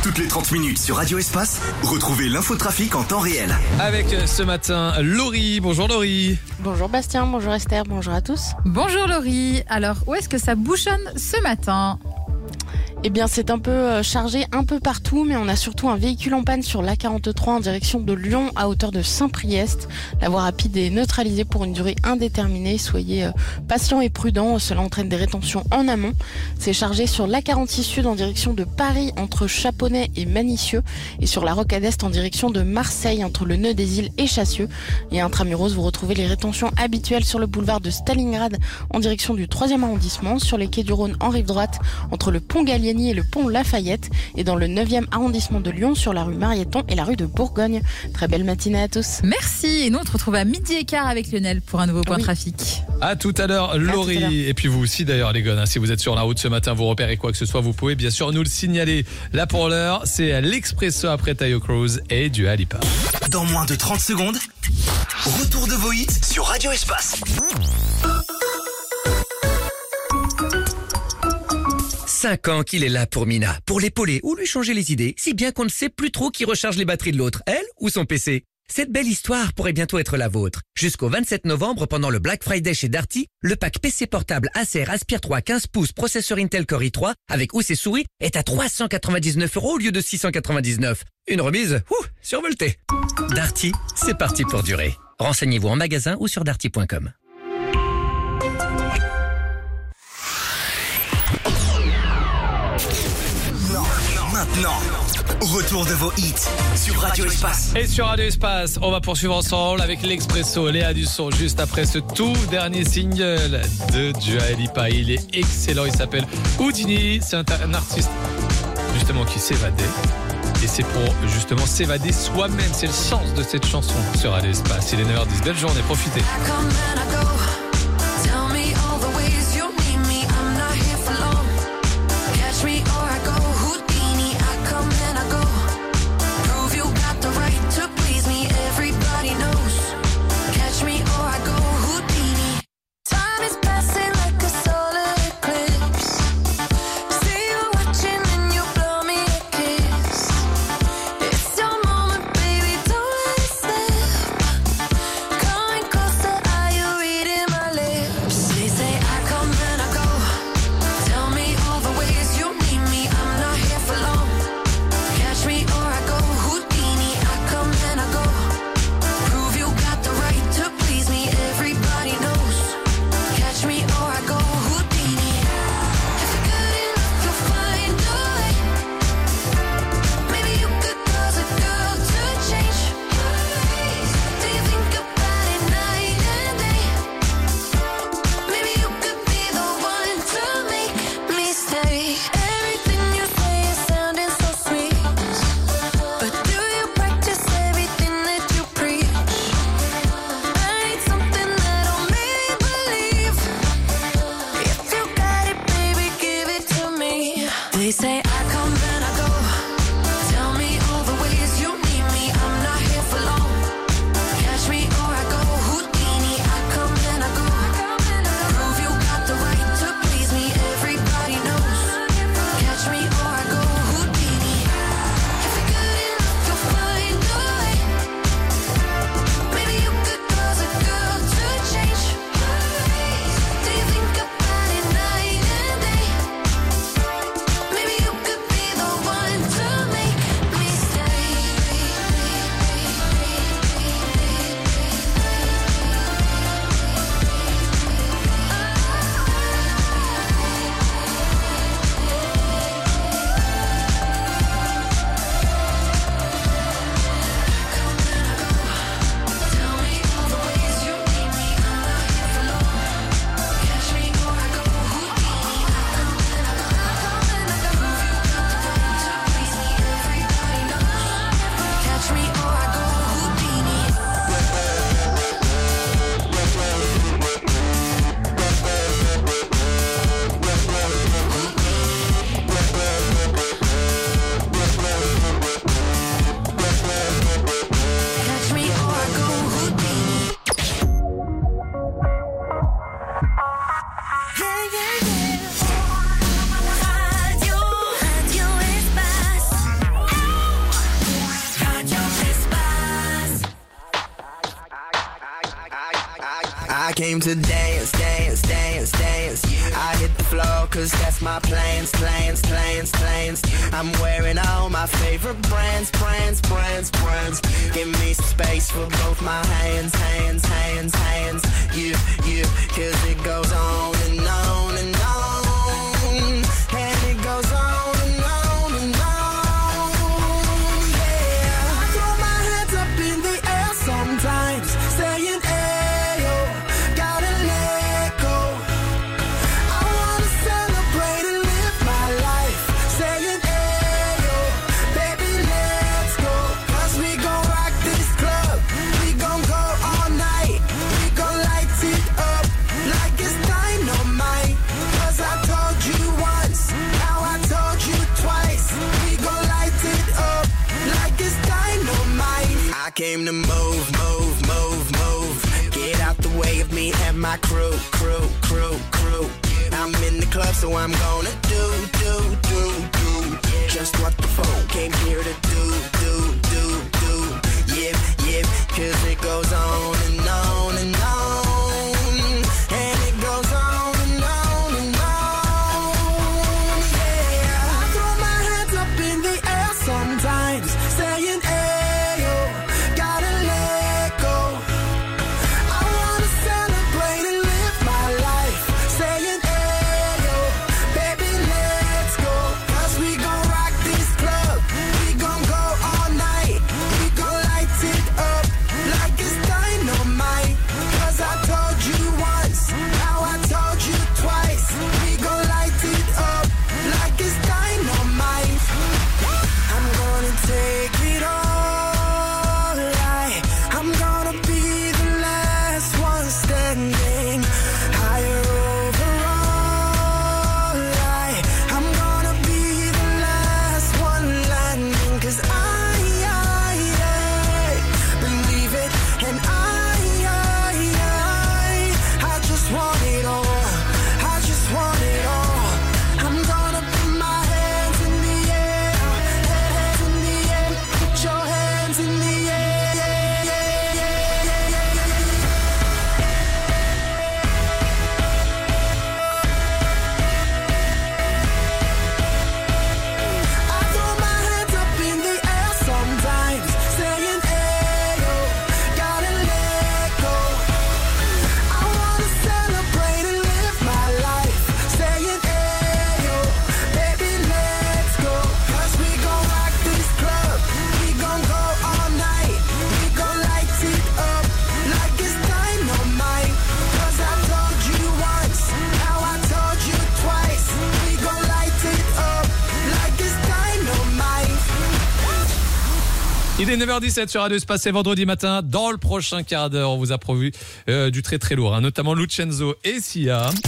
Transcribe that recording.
Toutes les 30 minutes sur Radio Espace, retrouvez l'infotrafic en temps réel. Avec ce matin, Laurie. Bonjour Laurie. Bonjour Bastien, bonjour Esther, bonjour à tous. Bonjour Laurie. Alors, où est-ce que ça bouchonne ce matin ? Eh bien, c'est un peu chargé un peu partout, mais on a surtout un véhicule en panne sur l'A43 en direction de Lyon à hauteur de Saint-Priest. La voie rapide est neutralisée pour une durée indéterminée. Soyez patients et prudents, cela entraîne des rétentions en amont. C'est chargé sur l'A46 Sud en direction de Paris entre Chaponnet et Manicieux et sur la Rocade Est en direction de Marseille entre le Nœud des Îles et Chassieux. Et intramuros, vous retrouvez les rétentions habituelles sur le boulevard de Stalingrad en direction du 3e arrondissement, sur les quais du Rhône en rive droite entre le pont Gallieni et le pont Lafayette et dans le 9e arrondissement de Lyon sur la rue Marieton et la rue de Bourgogne. Très belle matinée à tous. Merci. Et nous, on se retrouve à 12h15 avec Lionel pour un nouveau point de trafic. À tout à l'heure, Laurie. tout à l'heure. Et puis vous aussi d'ailleurs, les gars. Si vous êtes sur la route ce matin, vous repérez quoi que ce soit, vous pouvez bien sûr nous le signaler. Là pour l'heure, c'est l'Expresso après Tayo Cruz et Dua Lipa. Dans moins de 30 secondes, retour de vos hits sur Radio Espace. 5 ans qu'il est là pour Mina, pour l'épauler ou lui changer les idées, si bien qu'on ne sait plus trop qui recharge les batteries de l'autre, elle ou son PC. Cette belle histoire pourrait bientôt être la vôtre. Jusqu'au 27 novembre, pendant le Black Friday chez Darty, le pack PC portable Acer Aspire 3 15 pouces processeur Intel Core i3 avec housse et souris est à 399 € au lieu de 699. Une remise, survoltée. Darty, c'est parti pour durer. Renseignez-vous en magasin ou sur darty.com. Maintenant, retour de vos hits sur Radio Espace. Et sur Radio Espace, on va poursuivre ensemble avec l'Expresso, Léa Dusson, juste après ce tout dernier single de Dua Lipa. Il est excellent, il s'appelle Houdini. C'est un artiste justement qui s'évadait. Et c'est pour justement s'évader soi-même. C'est le sens de cette chanson sur Radio Espace. Il est 9h10. Belle journée, profitez. came to dance, dance, dance, dance. I hit the floor cause that's my plans, plans, plans, plans. I'm wearing all my favorite brands, brands, brands, brands. Give me some space for both my hands, hands, hands, hands. You, cause it goes on and on and on. And it goes on and on and on. Yeah, I throw my hands up in the air sometimes, saying ayo, gotta let go. I wanna celebrate and live my life, saying ayo, baby let's go. Cause we gon' rock this club, we gon' go all night. We gon' light it up like it's dynamite. Cause I told you once, now I told you twice. We gon' light it up like it's dynamite. I came to move, move, move, move. Get out the way of me and my crew, crew, crew, crew. I'm in the club, so I'm gonna do just what the phone came here to do. Yeah, cause it goes on and on and on. And it goes on and on and on. Yeah, I throw my hands up in the air sometimes, saying ayo, gotta let go. I wanna celebrate and live my life, saying ayo, baby let's go. Cause we gon' rock this club, we gon' go all night. We gon' light it up like it's dynamite. Cause I told you once, now I told you twice. We gon' light it up like it's dynamite. I'm gonna take it all, I'm gonna be the last one standing. Higher overall, I'm gonna be the last one landing. Cause I believe it, and I just want it all. I just want it all. I'm gonna put my hands in the air, hands in the air. Put your hands in the I throw my hands up in the air sometimes, saying ayo, gotta let go. I wanna celebrate and live my life, saying ayo, baby let's go. Cause we gon' rock this club, we gon' go all night. We gon' light it up like it's dynamite. Cause I told you once, now I told you twice. We gon' light it up like it's dynamite. Il est 9h17 sur Radio Espace, c'est vendredi matin. Dans le prochain quart d'heure, on vous a prévu du très très lourd, hein, notamment Lucenzo et Sia.